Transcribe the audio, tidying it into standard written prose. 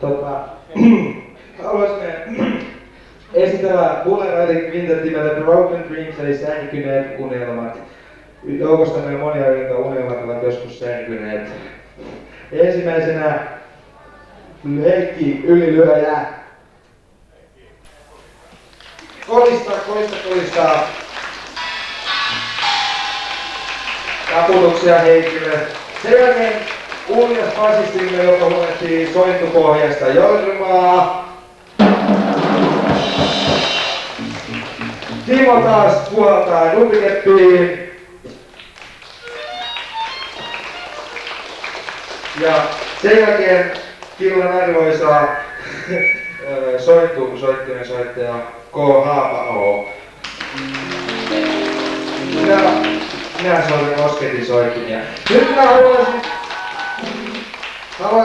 Haluaisimme esitellä Bullet Quintetti nimeltä Broken Dreams eli sänkyneet unelmat. Joukostamme monia, jotka unelmat ovat joskus sänkyneet. Ensimmäisenä Heikki Ylilyöjä. Kolistaa. Taputuksia Heikille. Sen jälkeen uljas basistimme, joka huolettiin sointupohjasta Jormaa. Timo taas puhaltaa duplikeppiin. Ja sen jälkeen killan arvoisa soittimen soittaja K. Haapao. Minä soitin Osketin soittimia. Nyt mä haluaisin